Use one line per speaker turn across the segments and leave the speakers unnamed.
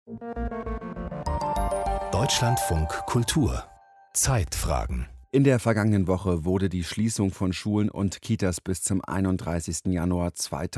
Deutschlandfunk Kultur Zeitfragen.
In der vergangenen Woche wurde die Schließung von Schulen und Kitas bis zum 31. Januar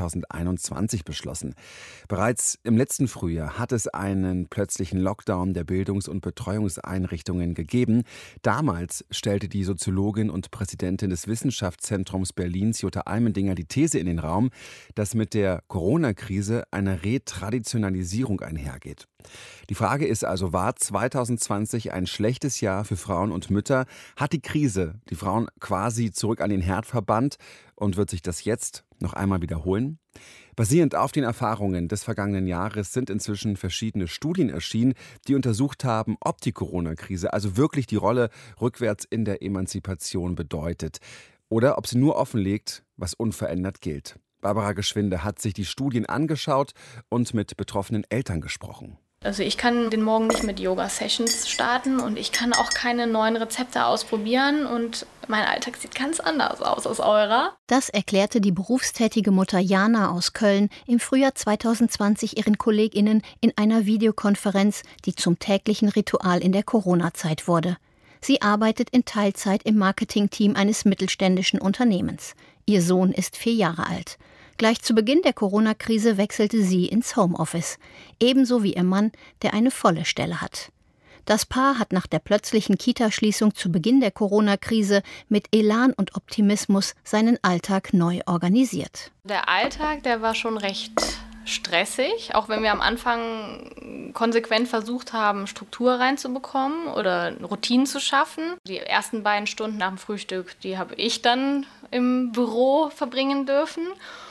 2021 beschlossen. Bereits im letzten Frühjahr hat es einen plötzlichen Lockdown der Bildungs- und Betreuungseinrichtungen gegeben. Damals stellte die Soziologin und Präsidentin des Wissenschaftszentrums Berlins, Jutta Almendinger, die These in den Raum, dass mit der Corona-Krise eine Retraditionalisierung einhergeht. Die Frage ist also, war 2020 ein schlechtes Jahr für Frauen und Mütter? Hat die Krise die Frauen quasi zurück an den Herd verbannt und wird sich das jetzt noch einmal wiederholen? Basierend auf den Erfahrungen des vergangenen Jahres sind inzwischen verschiedene Studien erschienen, die untersucht haben, ob die Corona-Krise also wirklich die Rolle rückwärts in der Emanzipation bedeutet oder ob sie nur offenlegt, was unverändert gilt. Barbara Geschwinde hat sich die Studien angeschaut und mit betroffenen Eltern gesprochen.
Also ich kann den Morgen nicht mit Yoga-Sessions starten und ich kann auch keine neuen Rezepte ausprobieren und mein Alltag sieht ganz anders aus als eurer.
Das erklärte die berufstätige Mutter Jana aus Köln im Frühjahr 2020 ihren KollegInnen in einer Videokonferenz, die zum täglichen Ritual in der Corona-Zeit wurde. Sie arbeitet in Teilzeit im Marketingteam eines mittelständischen Unternehmens. Ihr Sohn ist 4 Jahre alt. Gleich zu Beginn der Corona-Krise wechselte sie ins Homeoffice, ebenso wie ihr Mann, der eine volle Stelle hat. Das Paar hat nach der plötzlichen Kita-Schließung zu Beginn der Corona-Krise mit Elan und Optimismus seinen Alltag neu organisiert.
Der Alltag, der war schon recht stressig, auch wenn wir am Anfang konsequent versucht haben, Struktur reinzubekommen oder Routinen zu schaffen. Die ersten 2 Stunden nach dem Frühstück, die habe ich dann im Büro verbringen dürfen.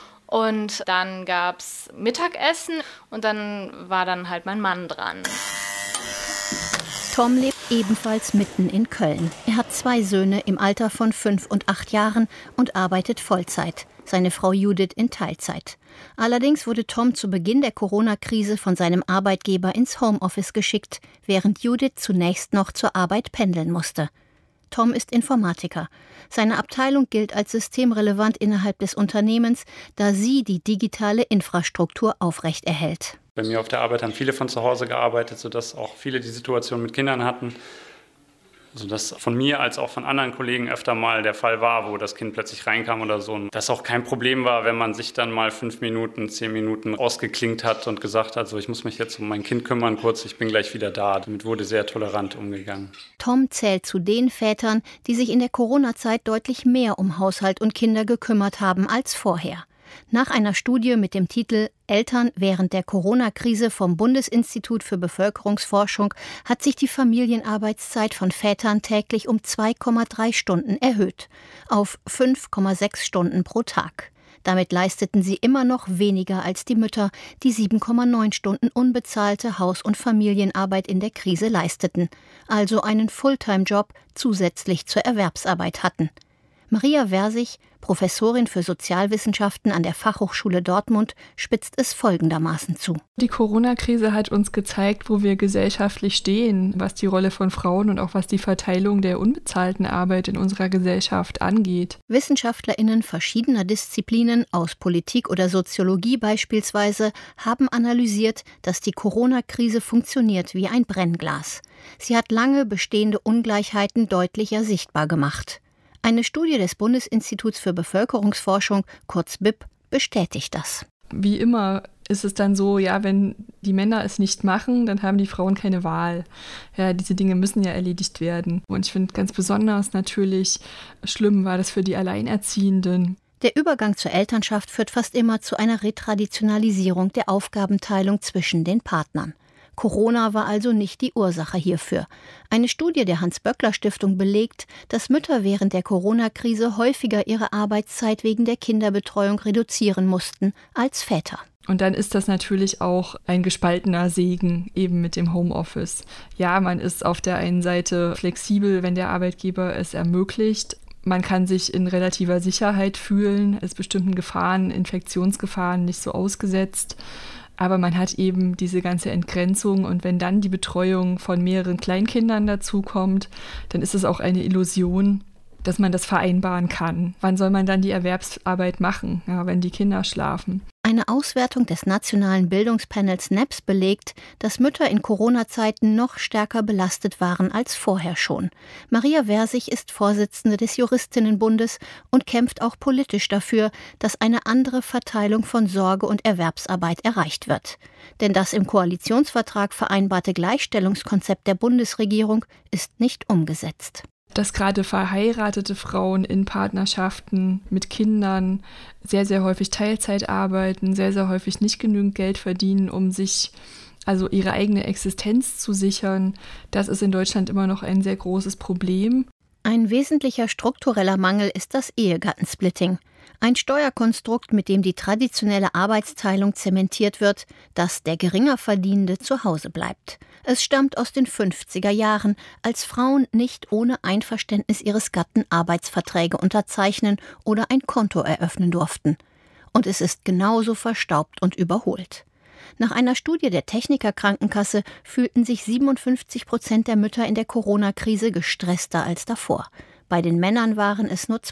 Und dann gab es Mittagessen und dann war dann halt mein Mann dran.
Tom lebt ebenfalls mitten in Köln. Er hat 2 Söhne im Alter von 5 und 8 Jahren und arbeitet Vollzeit. Seine Frau Judith in Teilzeit. Allerdings wurde Tom zu Beginn der Corona-Krise von seinem Arbeitgeber ins Homeoffice geschickt, während Judith zunächst noch zur Arbeit pendeln musste. Tom ist Informatiker. Seine Abteilung gilt als systemrelevant innerhalb des Unternehmens, da sie die digitale Infrastruktur aufrechterhält.
Bei mir auf der Arbeit haben viele von zu Hause gearbeitet, sodass auch viele die Situation mit Kindern hatten. Sodass von mir als auch von anderen Kollegen öfter mal der Fall war, wo das Kind plötzlich reinkam oder so. Und das auch kein Problem war, wenn man sich dann mal 5 Minuten, 10 Minuten ausgeklinkt hat und gesagt hat, so, ich muss mich jetzt um mein Kind kümmern, kurz, ich bin gleich wieder da. Damit wurde sehr tolerant umgegangen.
Tom zählt zu den Vätern, die sich in der Corona-Zeit deutlich mehr um Haushalt und Kinder gekümmert haben als vorher. Nach einer Studie mit dem Titel »Eltern während der Corona-Krise« vom Bundesinstitut für Bevölkerungsforschung hat sich die Familienarbeitszeit von Vätern täglich um 2,3 Stunden erhöht, auf 5,6 Stunden pro Tag. Damit leisteten sie immer noch weniger als die Mütter, die 7,9 Stunden unbezahlte Haus- und Familienarbeit in der Krise leisteten, also einen Fulltime-Job zusätzlich zur Erwerbsarbeit hatten. Maria Versich, Professorin für Sozialwissenschaften an der Fachhochschule Dortmund, spitzt es folgendermaßen zu.
Die Corona-Krise hat uns gezeigt, wo wir gesellschaftlich stehen, was die Rolle von Frauen und auch was die Verteilung der unbezahlten Arbeit in unserer Gesellschaft angeht.
WissenschaftlerInnen verschiedener Disziplinen, aus Politik oder Soziologie beispielsweise, haben analysiert, dass die Corona-Krise funktioniert wie ein Brennglas. Sie hat lange bestehende Ungleichheiten deutlicher sichtbar gemacht. Eine Studie des Bundesinstituts für Bevölkerungsforschung, kurz BIP, bestätigt das.
Wie immer ist es dann so, ja, wenn die Männer es nicht machen, dann haben die Frauen keine Wahl. Ja, diese Dinge müssen ja erledigt werden. Und ich finde ganz besonders natürlich schlimm war das für die Alleinerziehenden.
Der Übergang zur Elternschaft führt fast immer zu einer Retraditionalisierung der Aufgabenteilung zwischen den Partnern. Corona war also nicht die Ursache hierfür. Eine Studie der Hans-Böckler-Stiftung belegt, dass Mütter während der Corona-Krise häufiger ihre Arbeitszeit wegen der Kinderbetreuung reduzieren mussten als Väter.
Und dann ist das natürlich auch ein gespaltener Segen eben mit dem Homeoffice. Ja, man ist auf der einen Seite flexibel, wenn der Arbeitgeber es ermöglicht. Man kann sich in relativer Sicherheit fühlen, ist bestimmten Gefahren, Infektionsgefahren nicht so ausgesetzt. Aber man hat eben diese ganze Entgrenzung und wenn dann die Betreuung von mehreren Kleinkindern dazukommt, dann ist es auch eine Illusion, dass man das vereinbaren kann. Wann soll man dann die Erwerbsarbeit machen, ja, wenn die Kinder schlafen?
Eine Auswertung des nationalen Bildungspanels NEPS belegt, dass Mütter in Corona-Zeiten noch stärker belastet waren als vorher schon. Maria Versich ist Vorsitzende des Juristinnenbundes und kämpft auch politisch dafür, dass eine andere Verteilung von Sorge- und Erwerbsarbeit erreicht wird. Denn das im Koalitionsvertrag vereinbarte Gleichstellungskonzept der Bundesregierung ist nicht umgesetzt.
Dass gerade verheiratete Frauen in Partnerschaften mit Kindern sehr, sehr häufig Teilzeit arbeiten, sehr, sehr häufig nicht genügend Geld verdienen, um sich also ihre eigene Existenz zu sichern, das ist in Deutschland immer noch ein sehr großes Problem.
Ein wesentlicher struktureller Mangel ist das Ehegattensplitting. Ein Steuerkonstrukt, mit dem die traditionelle Arbeitsteilung zementiert wird, dass der Geringerverdienende zu Hause bleibt. Es stammt aus den 50er Jahren, als Frauen nicht ohne Einverständnis ihres Gatten Arbeitsverträge unterzeichnen oder ein Konto eröffnen durften. Und es ist genauso verstaubt und überholt. Nach einer Studie der Techniker-Krankenkasse fühlten sich 57% der Mütter in der Corona-Krise gestresster als davor. Bei den Männern waren es nur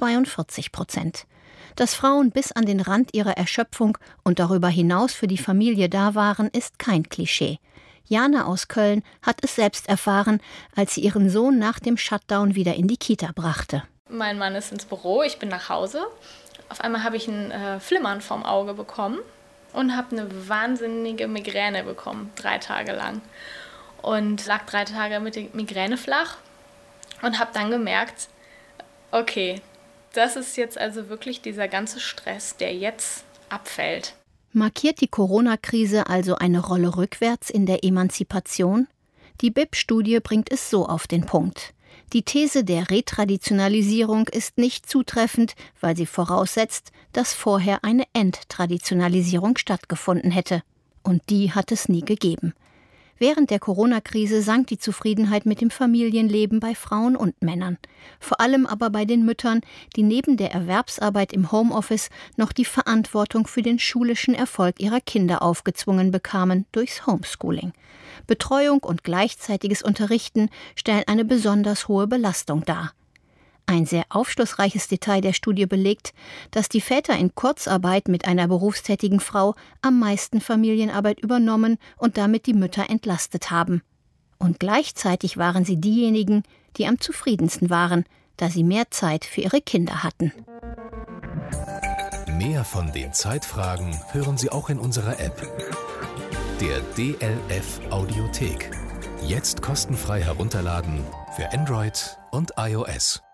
42%. Dass Frauen bis an den Rand ihrer Erschöpfung und darüber hinaus für die Familie da waren, ist kein Klischee. Jana aus Köln hat es selbst erfahren, als sie ihren Sohn nach dem Shutdown wieder in die Kita brachte.
Mein Mann ist ins Büro, ich bin nach Hause. Auf einmal habe ich ein Flimmern vom Auge bekommen und habe eine wahnsinnige Migräne bekommen, 3 Tage lang. Und lag 3 Tage mit der Migräne flach und habe dann gemerkt, okay, das ist jetzt also wirklich dieser ganze Stress, der jetzt abfällt.
Markiert die Corona-Krise also eine Rolle rückwärts in der Emanzipation? Die BIP-Studie bringt es so auf den Punkt. Die These der Retraditionalisierung ist nicht zutreffend, weil sie voraussetzt, dass vorher eine Enttraditionalisierung stattgefunden hätte. Und die hat es nie gegeben. Während der Corona-Krise sank die Zufriedenheit mit dem Familienleben bei Frauen und Männern. Vor allem aber bei den Müttern, die neben der Erwerbsarbeit im Homeoffice noch die Verantwortung für den schulischen Erfolg ihrer Kinder aufgezwungen bekamen durchs Homeschooling. Betreuung und gleichzeitiges Unterrichten stellen eine besonders hohe Belastung dar. Ein sehr aufschlussreiches Detail der Studie belegt, dass die Väter in Kurzarbeit mit einer berufstätigen Frau am meisten Familienarbeit übernommen und damit die Mütter entlastet haben. Und gleichzeitig waren sie diejenigen, die am zufriedensten waren, da sie mehr Zeit für ihre Kinder hatten.
Mehr von den Zeitfragen hören Sie auch in unserer App. Der DLF Audiothek. Jetzt kostenfrei herunterladen für Android und iOS.